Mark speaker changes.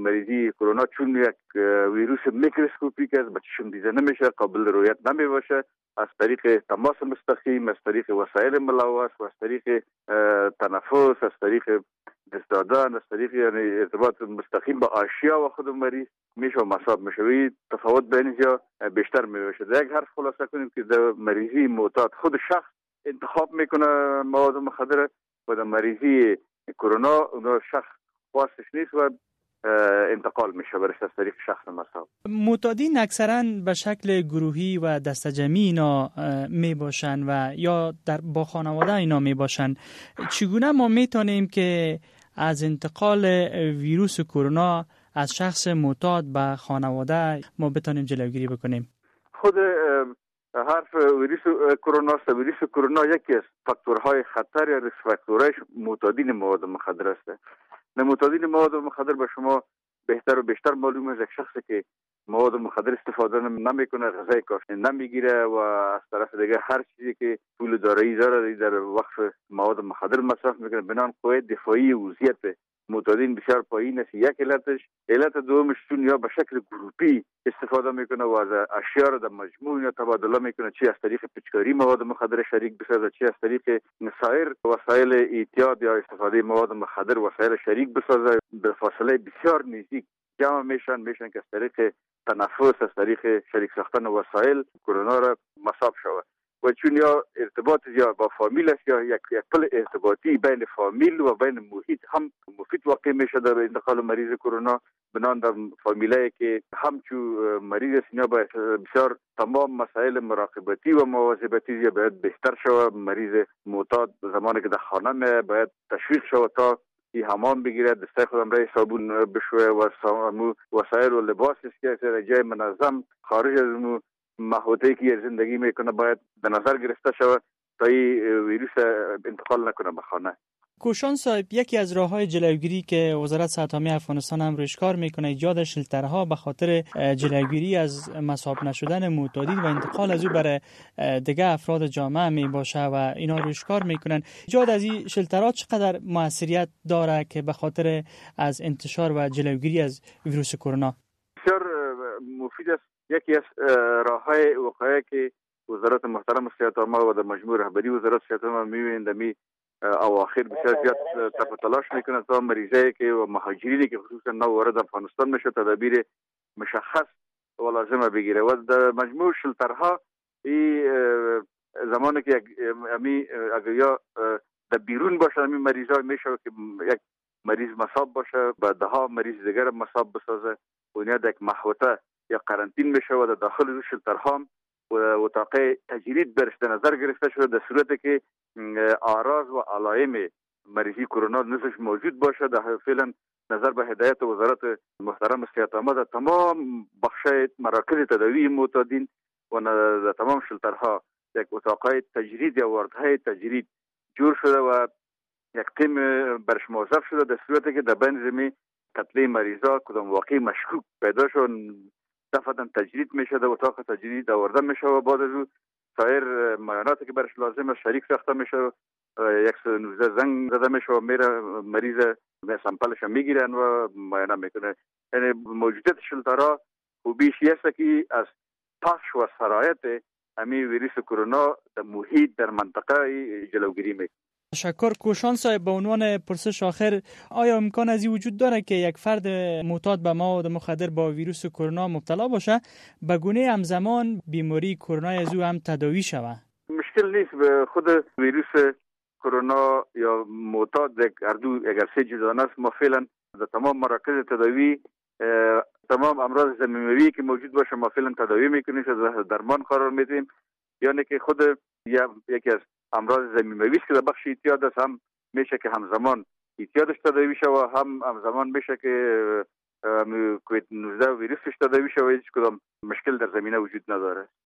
Speaker 1: مریضی کرونا چون یک ویروس میکروسکوپیک است، به چشم دیده نمیشه، قابل رؤیت نمیباشه، از طریق تماس مستقیم، از طریق وسایل ملوث و از طریق تنفس، از طریق دست دادن، از طریق یعنی ارتباط مستقیم با اشیا و خود مریض میشه و مصاب میشه. تفاوت بین اینجا بیشتر میشه. در یک حرف خلاصه کنیم که در مریضی معتاد خود شخص انتخاب میکنه مواد مخدر و در مریضی کرونا اون شخص خواستش نیست و انتقال میشه برش از طریق شخص مصاب.
Speaker 2: معتادین اکثرا به شکل گروهی و دسته جمعی اینا می باشن و یا با خانواده اینا می باشن. چگونه ما میتونیم که از انتقال ویروس کرونا از شخص معتاد به خانواده ما بتونیم جلوگیری بکنیم؟
Speaker 1: خود حرف ویروس کرونا است. ویروس کرونا یکی از فاکتورهای خطر یا ریسک فاکتورهای معتادین مواد مخدر است. معتادین مواد مخدر به شما بهتر و بیشتر معلوم است. یک شخصی که مواد مخدر استفاده نمیکنه، غذای کافی نمیگیره و از طرف دیگه هر چیزی که پول دارایی داره در وقت مواد مخدر مصرف میکنه، بنان قوت دفاعی وضعیت معتادین بسیار پایین است. یک علت دومش چون یا به شکل گروپی استفاده میکنه و از اشیا را در مجموع یا تبادله میکنه، چی از طریق پیچکاری مواد مخدر شریک بسازه، چی از طریق سایر وسایل اعتیاد یا استفاده مواد مخدر وسایل شریک بسازه، به فاصله بسیار نزدیک جمع میشن که از طریق تنفس، از طریق شریک ساختن وسایل کرونا را مصاب شود. و چون یا ارتباط یا با فامیل است یا یک پل ارتباطی بین فامیل و بین محیط هم مفید واقع میشه در انتقال مریض کرونا، بنان در فامیلایی که همچون مریض است اینا باید بسیار تمام مسائل مراقبتی و مواظبتی باید بهتر شود. مریض معتاد زمانی که در خانه می باید تشویق شود تا حمام بگیره، دسته خودم رای صابون بشوه و وسایل و لباس است که در جای منظم خارج از محوطه‌ای که زندگی میکنه باید به نظر گرفته شود تا این ویروس انتقال نکنه به خانه.
Speaker 2: کوشان صاحب، یکی از راه‌های جلوگیری که وزارت صحت عامه افغانستان هم روش کار میکنه ایجاد شلترها به خاطر جلوگیری از مصاب نشدن معتادین و انتقال از او برای دیگه افراد جامعه می باشه و اینا روش کار میکنن. ایجاد از این شلترها چقدر موثریت داره که به خاطر از انتشار و جلوگیری از ویروس کرونا؟
Speaker 1: بسیار مفید است. یکی از راه‌های وقایعی که وزارت محترم صحت عامه و در مجموع رهبری وزارت صحت عامه می‌بینند اواخر بسیار زیاد تف تلاش میکنه تا مریضایی که و مهاجرینی که خصوصا نو وارد افغانستان میشه تدابیر مشخص و لازمه بگیره و در مجموع شلترها این زمانی که اگر یا در بیرون باشه این مریضا میشه که یک مریض مصاب باشه و ده ها مریض دیگر مصاب بسازه و اینا در یک محوطه یا قرنطین میشه و در داخل شلترها و اتاق تجرید برش در نظر گرفته شده در صورتی که اعراض و علائم مریضی کرونا نزدش موجود باشه. در فعلا نظر به هدایت وزارت محترم صحت عامه در تمام بخش‌های مراکز تداوی معتادین و در تمام شلترها یک اتاقای تجرید یا واردهای تجرید جور شده و یک تیم برش موظف شده در صورتی که در بین زمین قتل مریضا کدام واقعی مشکوک پیدا شد دفعتاً تجرید میشه، در اتاق تجرید آورده میشه و بعد از او سایر معایناتی که برش لازمه شریک ساخته میشه، 119 زنگ زده میشه و میره مریض سامپلش میگیرن و معاینه میکنه. یعنی موجودیت شلترها خوبیش است که از پخش و سرایت همین ویروس کرونا در محیط در منطقه جلوگیری میکنه.
Speaker 2: تشکر. کوشان صاحب، به عنوان پرسش آخر، آیا امکان از این وجود داره که یک فرد معتاد به مواد مخدر با ویروس کرونا مبتلا باشه به گونه همزمان بیماری کرونا از او هم تداوی شود؟
Speaker 1: مشکل نیست. به خود ویروس کرونا یا معتاد هر دو اگر سه جدانه است، ما فعلا در تمام مراکز تداوی تمام امراض ضمیموی که موجود باشه ما فعلا تداوی میکنیم، درمان قرار میدیم. یعنی که خود یکی از امراض ضمیموی است که در بخش اعتیاد است، هم میشه که همزمان اعتیادش تداوی شه و همزمان میشه که کووید 19 ویروسش تداوی شه و هیچ کدام مشکل در زمینه وجود نداره.